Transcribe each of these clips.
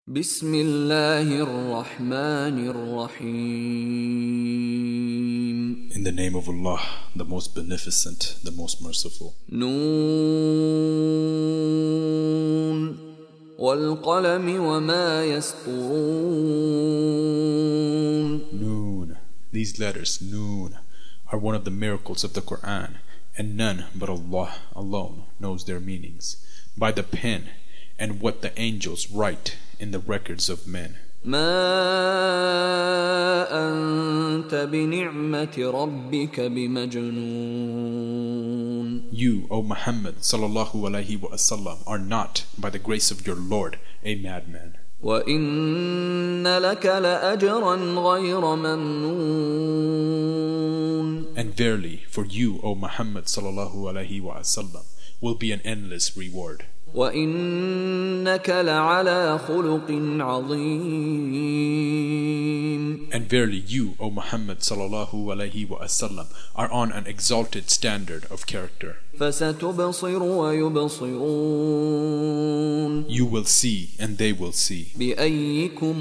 بسم الله الرحمن الرحيم. In the name of Allah, the most beneficent, the most merciful. نون والقلم وما يسطرون. Noon. These letters, Noon, are one of the miracles of the Quran, and none but Allah alone knows their meanings. By the pen and what the angels write in the records of men. ما أنت بنعمة ربك بمجنون. You, O Muhammad sallallahu alaihi wasallam, are not, by the grace of your Lord, a madman. وإن لك لأجرا غير ممنون. And verily, for you, O Muhammad sallallahu alaihi wasallam, will be an endless reward. وَإِنَّكَ لَعَلَى خُلُقٍ عَظِيمٍ. And verily you, O Muhammad sallallahu alaihi wasallam, are on an exalted standard of character. فَسَتُبْصِرُ وَيُبْصِرُونَ. You will see and they will see. بِأَيِّكُمُ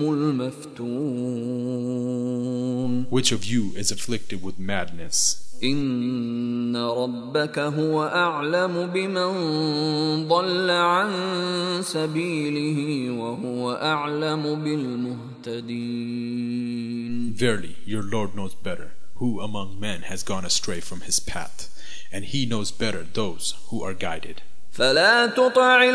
الْمَفْتُونَ. Which of you is afflicted with madness? إِنَّ رَبَّكَ هُوَ أَعْلَمُ بِمَنْ ضَلَّ عَنْ سَبِيلِهِ وَهُوَ أَعْلَمُ بِالْمُهْتَدِينَ. Verily, your Lord knows better who among men has gone astray from his path, and he knows better those who are guided. فَلَا تُطِعِ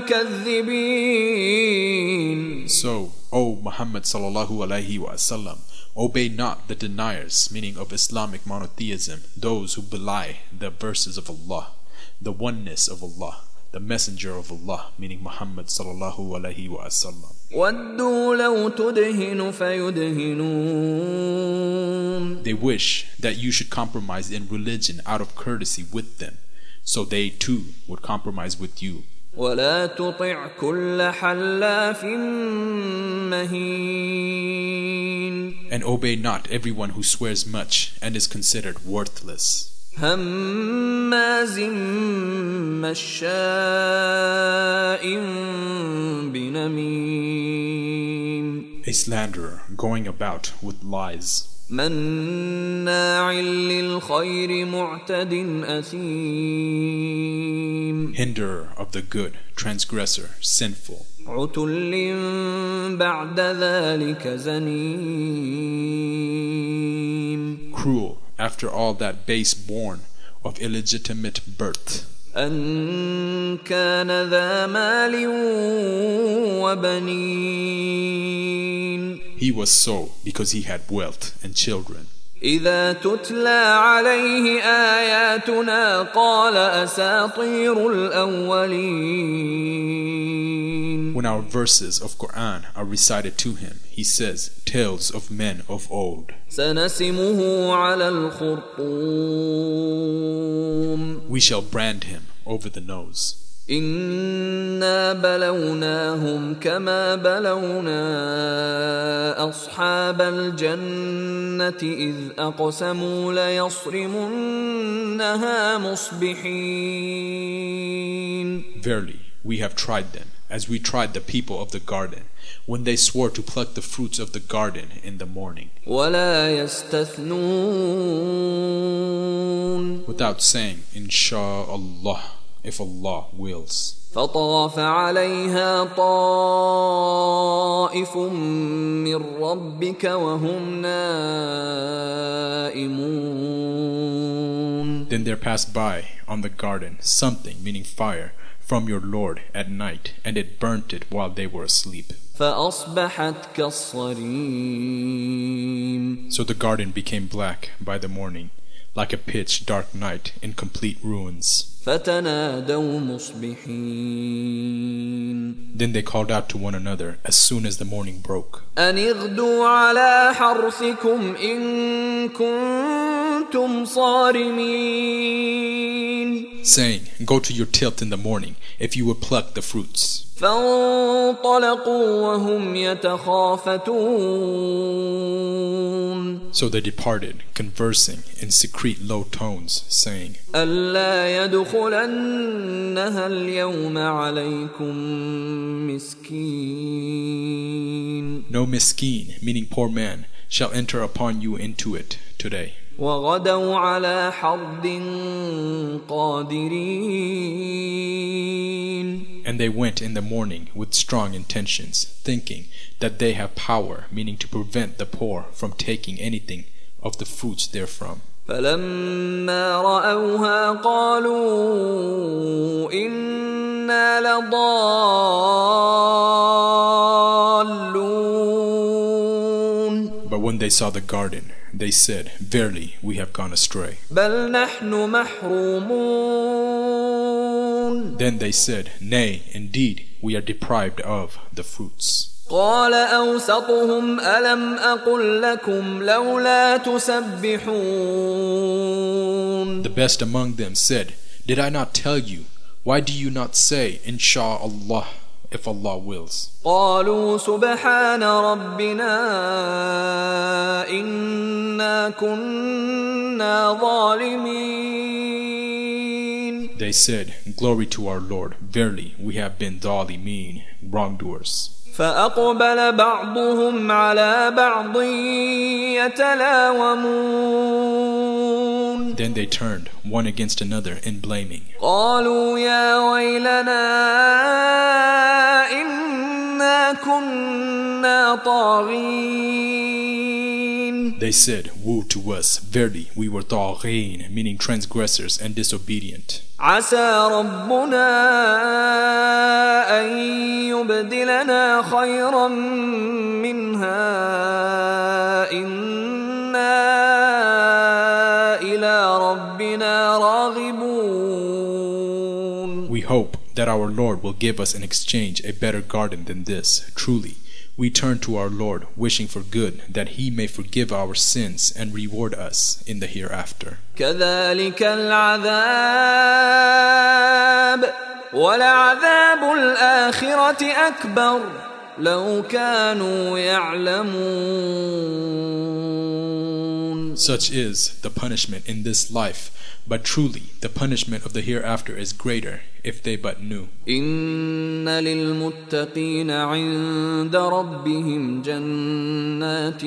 الْمُكَذِّبِينَ. So, O Muhammad sallallahu alaihi wasallam, obey not the deniers, meaning of Islamic monotheism, those who belie the verses of Allah, the oneness of Allah, the messenger of Allah, meaning Muhammad sallallahu alaihi wasallam. وَدُّوا لَوْ تُدْهِنُ فَيُدْهِنُونَ. They wish that you should compromise in religion out of courtesy with them, so they too would compromise with you. وَلَا تُطِعْ كُلَّ حَلَّافٍ مَهِينٍ. And obey not everyone who swears much and is considered worthless. هَمَّازٍ مَّشَّاءٍ بِنَمِيمٍ. A slanderer going about with lies. مَنَّاعٍ لِلْخَيْرِ مُعْتَدٍ أَثِيمٍ. Hinderer of the good, transgressor, sinful. عُتُلٍّ بَعْدَ ذَلِكَ زَنِيمٍ. Cruel, after all that base born of illegitimate birth. أَن كَانَ ذَا مَالٍ وَبَنِينَ. He was so because he had wealth and children. إِذَا تُتْلَى عَلَيْهِ آيَاتُنَا قَالَ أَسَاطِيرُ الْأَوَّلِينَ. When our verses of Quran are recited to him, he says, tales of men of old. سَنَسِمُهُ عَلَى الْخُرْطُومِ. We shall brand him over the nose. إِنَّا بَلَوْنَاهُمْ كَمَا بَلَوْنَا أَصْحَابَ الْجَنَّةِ إِذْ أَقْسَمُوا لَيَصْرِمُنَّهَا مُصْبِحِينَ. Verily, we have tried them, as we tried the people of the garden, when they swore to pluck the fruits of the garden in the morning. وَلَا يَسْتَثْنُونَ. Without saying, Insha'Allah, if Allah wills. فَطَافَ عَلَيْهَا طَائِفٌ مِّن رَّبِّكَ وَهُمْ نَائِمُونَ. Then there passed by on the garden something, meaning fire, from your Lord at night, and it burnt it while they were asleep. فَأَصْبَحَتْ كَالصَّرِيمِ. So the garden became black by the morning, like a pitch dark night in complete ruins. فَتَنَادَوْا مُصْبِحِينَ. Then they called out to one another as soon as the morning broke. أَنِ اغْدُوا عَلَى حَرْثِكُمْ إِن كُنتُمْ صَارِمِينَ. Saying, go to your tilth in the morning, if you would pluck the fruits. فَانطَلَقُوا وَهُمْ يَتَخَافَتُونَ. So they departed, conversing in secret low tones, saying, أَلَّا يَدْخُلَنَّهَا الْيَوْمَ عَلَيْكُمْ مِسْكِينٌ. no miskin, meaning poor man, shall enter upon you into it today. وغدوا على حرد قادرين. And they went in the morning with strong intentions, thinking that they have power, meaning to prevent the poor from taking anything of the fruits therefrom. فلما رأوها قالوا إنا لضالون. But when they saw the garden, they said, Verily, we have gone astray. بل نحن محرومون. Then they said, Nay, indeed, we are deprived of the fruits. قال أوسطهم ألم أقل لكم لولا تسبحون. The best among them said, Did I not tell you? Why do you not say, Insha'Allah, if Allah wills? قالوا سبحان ربنا إنا كنا ظالمين. They said, Glory to our Lord, verily we have been dhalimin, wrongdoers. فأقبل بعضهم على بعض يتلاومون. Then they turned one against another in blaming. قالوا يا ويلنا إنا كنا طاغين. They said, Woe to us, verily we were taghin, meaning transgressors and disobedient. عسى ربنا أن يبدلنا خيرا منها إنا إلى ربنا راغبون. We hope that our Lord will give us in exchange a better garden than this. Truly, we turn to our Lord, wishing for good, that He may forgive our sins and reward us in the hereafter. كذلك العذاب ولعذاب الآخرة أكبر لو كانوا يعلمون. Such is the punishment in this life, but truly the punishment of the hereafter is greater if they but knew. إن للمتقين عند ربهم جنات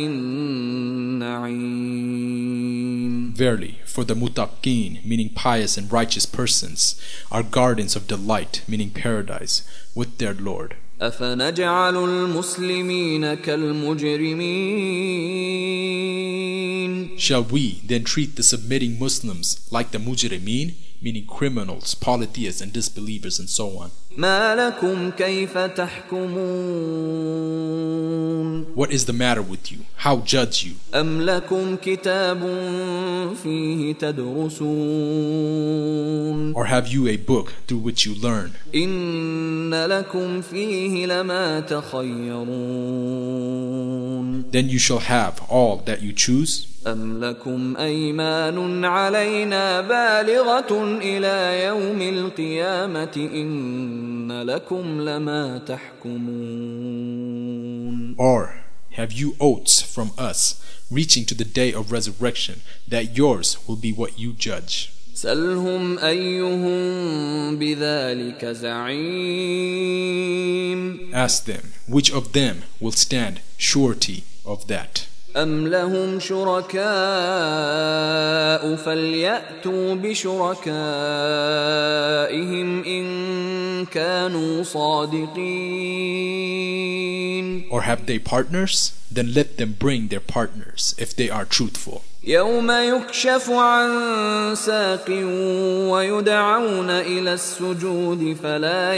النعيم. Verily, for the muttaqeen, meaning pious and righteous persons, are gardens of delight, meaning paradise, with their Lord. أفنجعل المسلمين كالمجرمين. Shall we then treat the submitting Muslims like the mujrimeen, meaning criminals, polytheists and disbelievers and so on? ما لكم كيف تحكمون. What is the matter with you? How judge you? أم لكم كتاب فيه تدرسون. Or have you a book through which you learn? إن لكم فيه لما تخيرون. Then you shall have all that you choose? أم لكم أيمان علينا بالغة إلى يوم القيامة إن لكم لما تحكمون. Or have you oaths from us reaching to the day of resurrection that yours will be what you judge? سلهم أيهم بذلك زعيم. Ask them, which of them will stand surety of that? أم لهم شركاء فليأتوا بشركائهم إن كانوا صادقين. Or have they partners? Then let them bring their partners if they are truthful. يوم يكشف عن ساق ويدعون إلى السجود فلا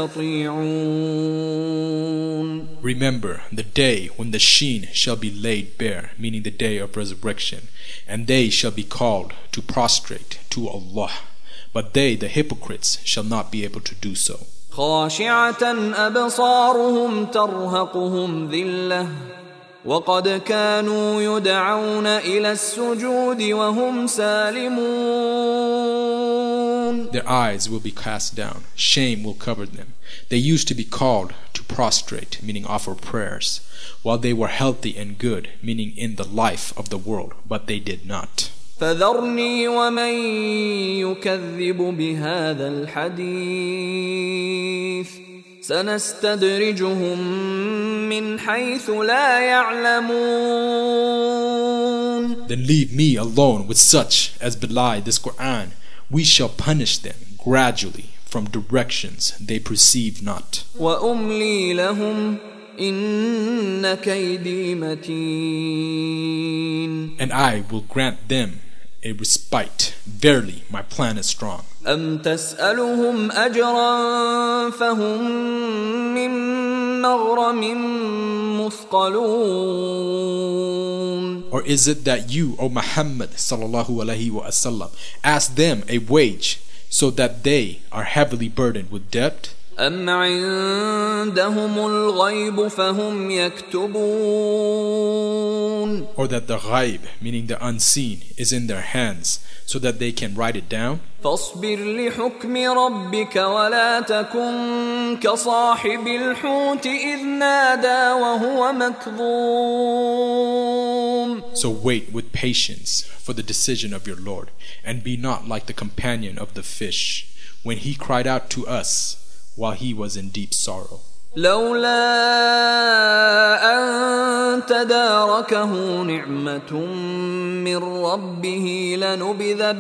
يستطيعون. Remember the day when the sheen shall be laid bare, meaning the day of resurrection, and they shall be called to prostrate to Allah, but they, the hypocrites, shall not be able to do so. خاشعة أبصارهم ترهقهم ذلة وقد كانوا يدعون إلى السجود وهم سالمون. Their eyes will be cast down, shame will cover them. They used to be called to prostrate, meaning offer prayers, while they were healthy and good, meaning in the life of the world, but they did not. فذرني ومن يكذب بهذا الحديث سنستدرجهم من حيث لا يعلمون. Then leave me alone with such as belie this Quran. We shall punish them gradually from directions they perceive not. وأملي لهم إن كيدي متين. And I will grant them a respite. Verily, my plan is strong. أم تسألهم أجرا فهم من مغرم مثقلون. Or is it that you, O Muhammad sallallahu alaihi wasallam, ask them a wage so that they are heavily burdened with debt? أم عندهم الغيب فهم يكتبون. Or that the ghaib, meaning the unseen, is in their hands so that they can write it down? فاصبر لحكم ربك ولا تكن كصاحب الحوت إذ نادى وهو مكظوم. So wait with patience for the decision of your Lord, and be not like the companion of the fish when he cried out to us while he was in deep sorrow. لولا أن تداركه نعمة من ربه لنبذ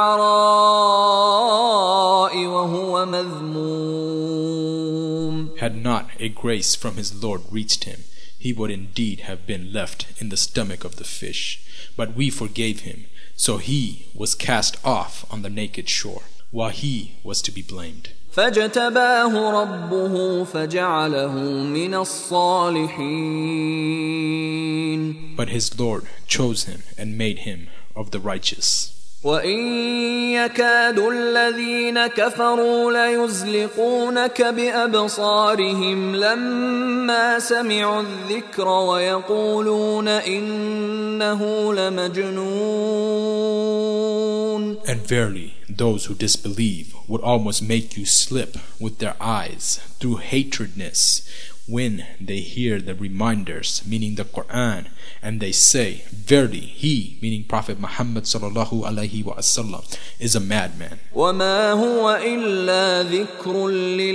بالعراء وهو مذموم. Had not a grace from his Lord reached him, he would indeed have been left in the stomach of the fish. But we forgave him, so he was cast off on the naked shore, while he was to be blamed. فاجتباه ربه فجعله من الصالحين. But his Lord chose him and made him of the righteous. وإن يكاد الذين كفروا ليزلقونك بأبصارهم لما سمعوا الذكر ويقولون إنه لمجنون. And verily, those who disbelieve would almost make you slip with their eyes through hatredness when they hear the reminders, meaning the Quran, and they say, verily, he, meaning Prophet Muhammad sallallahu alaihi wasallam, is a madman. وما هو إلا ذكر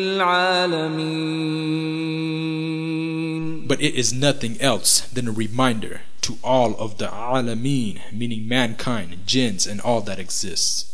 للعالمين. But it is nothing else than a reminder to all of the alameen, meaning mankind, jinns, and all that exists.